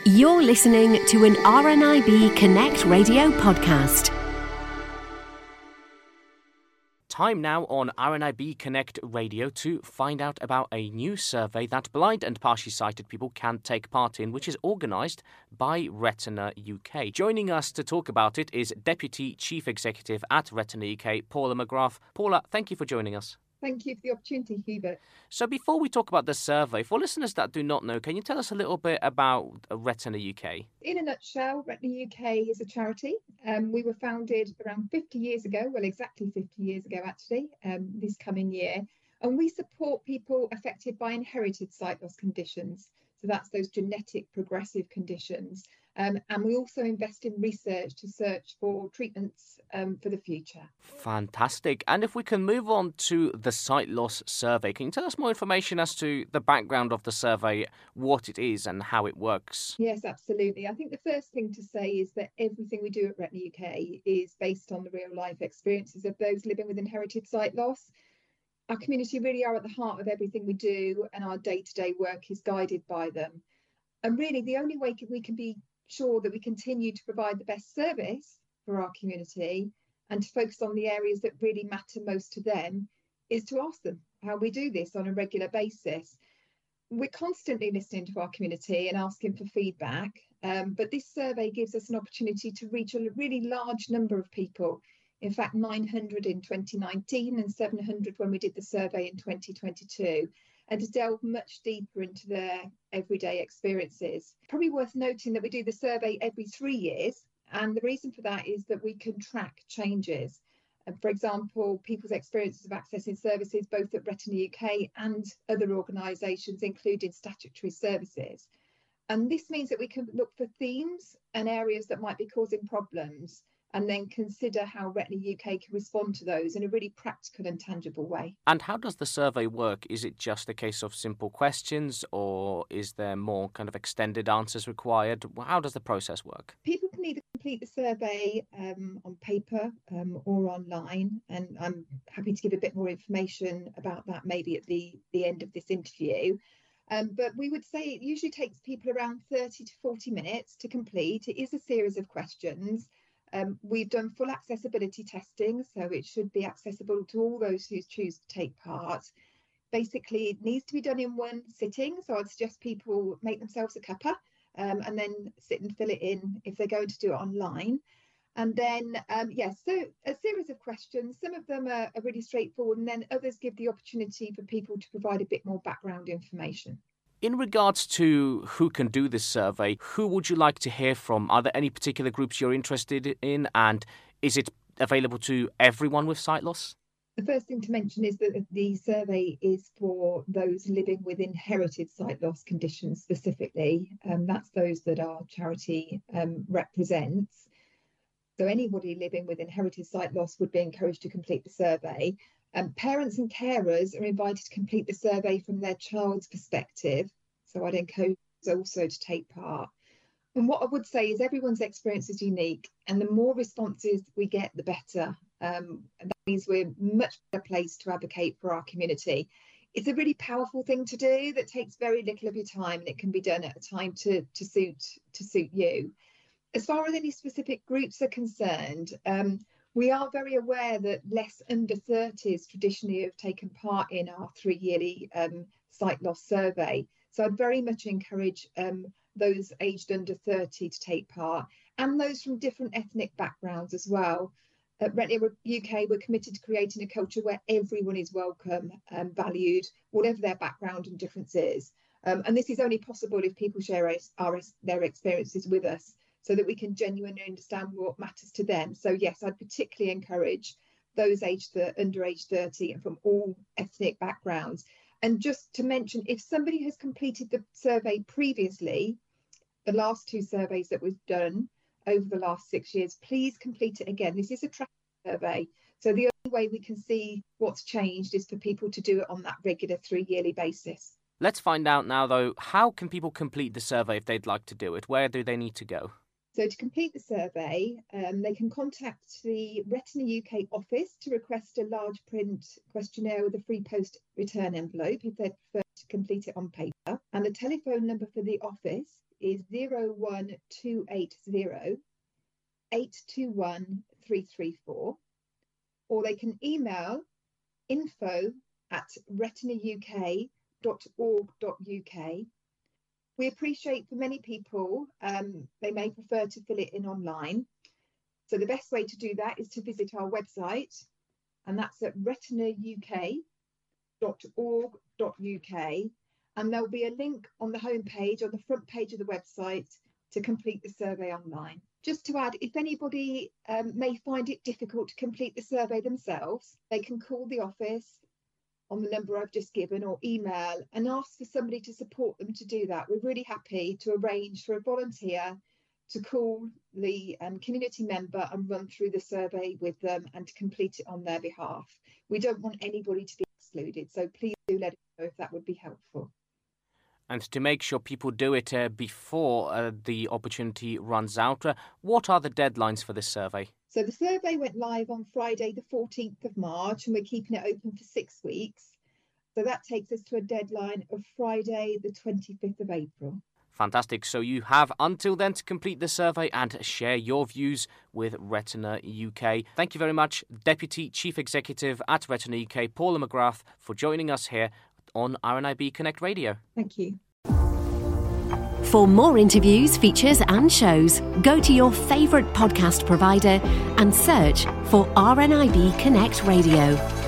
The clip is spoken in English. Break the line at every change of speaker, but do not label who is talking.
You're listening to an RNIB Connect radio podcast.
Time now on RNIB Connect Radio to find out about a new survey that blind and partially sighted people can take part in, which is organised by Retina UK. Joining us to talk about it is Deputy Chief Executive at Retina UK, Paula McGrath. Paula, thank you for joining us.
Thank you for the opportunity, Hubert.
So before we talk about the survey, for listeners that do not know, can you tell us a little bit about Retina UK?
In a nutshell, Retina UK is a charity. We were founded around 50 years ago, well, exactly 50 years ago, actually, this coming year. And we support people affected by inherited sight loss conditions. So that's those genetic progressive conditions. And we also invest in research to search for treatments for the future.
Fantastic. And if we can move on to the sight loss survey, can you tell us more information as to the background of the survey, what it is and how it works?
Yes, absolutely. I think the first thing to say is that everything we do at Retina UK is based on the real life experiences of those living with inherited sight loss. Our community really are at the heart of everything we do, and our day-to-day work is guided by them. And really, the only way we can be sure that we continue to provide the best service for our community and to focus on the areas that really matter most to them is to ask them how we do this on a regular basis. We're constantly listening to our community and asking for feedback, but this survey gives us an opportunity to reach a really large number of people. In fact, 900 in 2019 and 700 when we did the survey in 2022. And to delve much deeper into their everyday experiences. Probably worth noting that we do the survey every 3 years, and the reason for that is that we can track changes. For example, people's experiences of accessing services both at Retina UK and other organisations, including statutory services. And this means that we can look for themes and areas that might be causing problems, and then consider how Retina UK can respond to those in a really practical and tangible way.
And how does the survey work? Is it just a case of simple questions, or is there more kind of extended answers required? How does the process work?
People can either complete the survey on paper or online, and I'm happy to give a bit more information about that maybe at the end of this interview. But we would say it usually takes people around 30 to 40 minutes to complete. It is a series of questions. We've done full accessibility testing, so it should be accessible to all those who choose to take part. Basically, it needs to be done in one sitting, so I'd suggest people make themselves a cuppa and then sit and fill it in if they're going to do it online. And then, so a series of questions. Some of them are really straightforward, and then others give the opportunity for people to provide a bit more background information.
In regards to who can do this survey, who would you like to hear from? Are there any particular groups you're interested in, and is it available to everyone with sight loss?
The first thing to mention is that the survey is for those living with inherited sight loss conditions specifically. That's those that our charity represents. So anybody living with inherited sight loss would be encouraged to complete the survey. Parents and carers are invited to complete the survey from their child's perspective. So I'd encourage also to take part. And what I would say is everyone's experience is unique, and the more responses we get, the better. That means we're much better placed to advocate for our community. It's a really powerful thing to do that takes very little of your time, and it can be done at a time to suit you. As far as any specific groups are concerned, we are very aware that less under 30s traditionally have taken part in our 3-yearly sight loss survey. So I'd very much encourage those aged under 30 to take part, and those from different ethnic backgrounds as well. At Retina UK, we're committed to creating a culture where everyone is welcome and valued, whatever their background and difference is. And this is only possible if people share their experiences with us, so that we can genuinely understand what matters to them. So yes, I'd particularly encourage those under age 30 and from all ethnic backgrounds. And just to mention, if somebody has completed the survey previously, the last 2 surveys that we've done over the last 6 years, please complete it again. This is a tracking survey. So the only way we can see what's changed is for people to do it on that regular 3-yearly basis.
Let's find out now, though, how can people complete the survey if they'd like to do it? Where do they need to go?
So to complete the survey, they can contact the Retina UK office to request a large print questionnaire with a free post return envelope if they prefer to complete it on paper. And the telephone number for the office is 01280 821 334, or they can email info@retinauk.org.uk. We appreciate for many people, they may prefer to fill it in online. So the best way to do that is to visit our website, and that's at retinauk.org.uk. And there'll be a link on the homepage, on the front page of the website, to complete the survey online. Just to add, if anybody may find it difficult to complete the survey themselves, they can call the office on the number I've just given, or email and ask for somebody to support them to do that. We're really happy to arrange for a volunteer to call the community member and run through the survey with them and to complete it on their behalf. We don't want anybody to be excluded, so please do let us know if that would be helpful.
And to make sure people do it before the opportunity runs out, what are the deadlines for this survey?
So the survey went live on Friday the 14th of March, and we're keeping it open for 6 weeks. So that takes us to a deadline of Friday the 25th of April.
Fantastic. So you have until then to complete the survey and share your views with Retina UK. Thank you very much, Deputy Chief Executive at Retina UK, Paula McGrath, for joining us here on RNIB Connect Radio.
Thank you.
For more interviews, features and shows, go to your favourite podcast provider and search for RNIB Connect Radio.